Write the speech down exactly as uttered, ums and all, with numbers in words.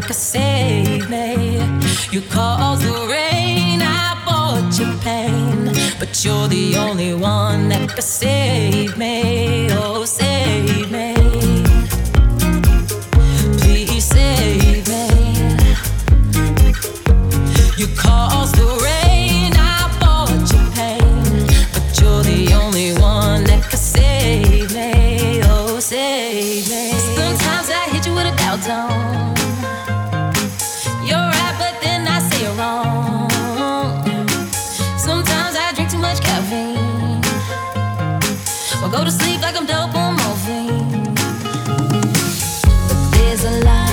could save me. You caused the rain, I bought you pain, but you're the only one that could save me. Oh, save me. Please save me. You caused the rain, I bought you pain, but you're the only one that could save me. Oh, save me. Sometimes I hit you with a doubt zone. You're right, but then I say you're wrong. Sometimes I drink too much caffeine, or go to sleep like I'm dope on morphine. But there's a lie